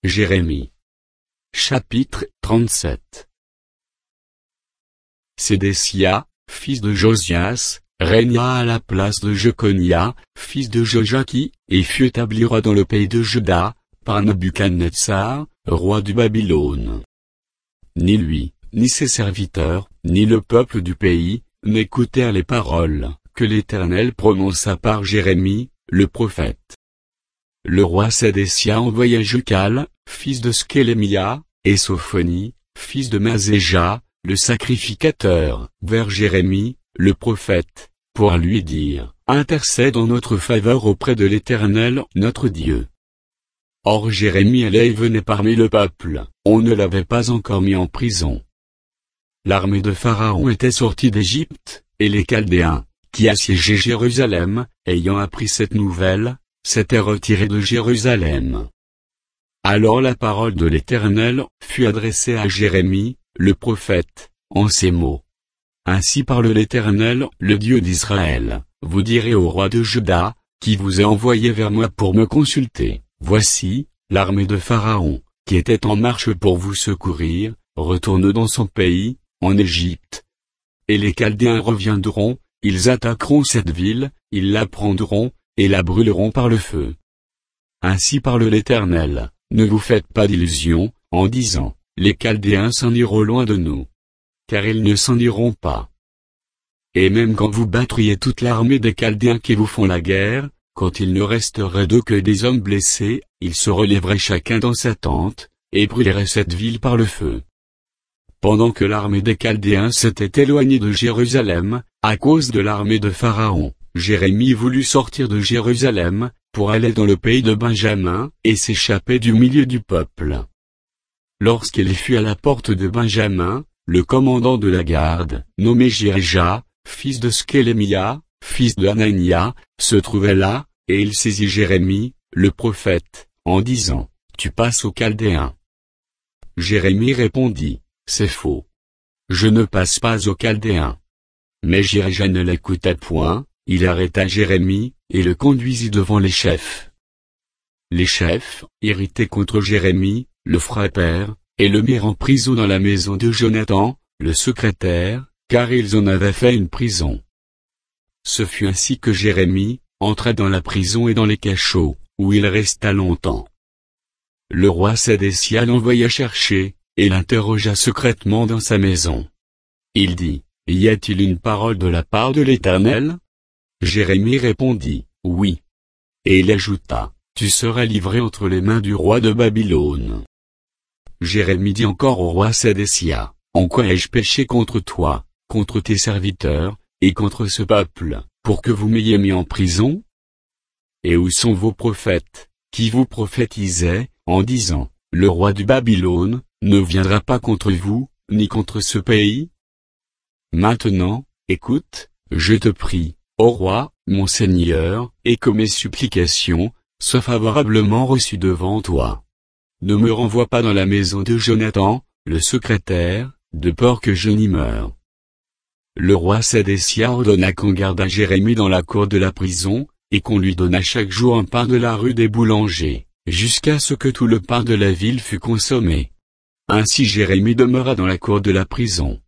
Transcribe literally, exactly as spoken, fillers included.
Jérémie. Chapitre trente-sept. Sédécia, fils de Josias, régna à la place de Jeconia, fils de Joachim, et fut établi roi dans le pays de Juda, par Nabuchodonosor, roi du Babylone. Ni lui, ni ses serviteurs, ni le peuple du pays, n'écoutèrent les paroles que l'Éternel prononça par Jérémie, le prophète. Le roi Sédécia envoya Jucal, fils de Skélémia, et Sophonie, fils de Maséja, le sacrificateur, vers Jérémie, le prophète, pour lui dire, « Intercède en notre faveur auprès de l'Éternel, notre Dieu. » Or Jérémie allait et venait parmi le peuple, on ne l'avait pas encore mis en prison. L'armée de Pharaon était sortie d'Égypte, et les Chaldéens, qui assiégeaient Jérusalem, ayant appris cette nouvelle, s'étaient retirés de Jérusalem. Alors la parole de l'Éternel fut adressée à Jérémie, le prophète, en ces mots. Ainsi parle l'Éternel, le Dieu d'Israël, vous direz au roi de Juda, qui vous a envoyé vers moi pour me consulter, voici, l'armée de Pharaon, qui était en marche pour vous secourir, retourne dans son pays, en Égypte. Et les Chaldéens reviendront, ils attaqueront cette ville, ils la prendront, et la brûleront par le feu. Ainsi parle l'Éternel, ne vous faites pas d'illusions, en disant, les Chaldéens s'en iront loin de nous. Car ils ne s'en iront pas. Et même quand vous battriez toute l'armée des Chaldéens qui vous font la guerre, quand il ne resterait d'eux que des hommes blessés, ils se relèveraient chacun dans sa tente, et brûleraient cette ville par le feu. Pendant que l'armée des Chaldéens s'était éloignée de Jérusalem, à cause de l'armée de Pharaon, Jérémie voulut sortir de Jérusalem, pour aller dans le pays de Benjamin, et s'échapper du milieu du peuple. Lorsqu'il fut à la porte de Benjamin, le commandant de la garde, nommé Jéréja, fils de Skélémia, fils de Hanania, se trouvait là, et il saisit Jérémie, le prophète, en disant, « Tu passes aux Chaldéens. » Jérémie répondit, « C'est faux. Je ne passe pas aux Chaldéens. » Mais Jéréja ne l'écouta point, il arrêta Jérémie, et le conduisit devant les chefs. Les chefs, irrités contre Jérémie, le frappèrent, et le mirent en prison dans la maison de Jonathan, le secrétaire, car ils en avaient fait une prison. Ce fut ainsi que Jérémie entra dans la prison et dans les cachots, où il resta longtemps. Le roi Sédécia l'envoya chercher, et l'interrogea secrètement dans sa maison. Il dit, « Y a-t-il une parole de la part de l'Éternel » Jérémie répondit, « Oui. » Et il ajouta, « Tu seras livré entre les mains du roi de Babylone. » Jérémie dit encore au roi Sédécia, « En quoi ai-je péché contre toi, contre tes serviteurs, et contre ce peuple, pour que vous m'ayez mis en prison? Et où sont vos prophètes, qui vous prophétisaient, en disant, le roi du Babylone ne viendra pas contre vous, ni contre ce pays? Maintenant, écoute, je te prie, ô roi, mon Seigneur, et que mes supplications soient favorablement reçues devant toi. Ne me renvoie pas dans la maison de Jonathan, le secrétaire, de peur que je n'y meure. » Le roi Sédécia ordonna qu'on gardât Jérémie dans la cour de la prison, et qu'on lui donnât chaque jour un pain de la rue des boulangers, jusqu'à ce que tout le pain de la ville fût consommé. Ainsi Jérémie demeura dans la cour de la prison.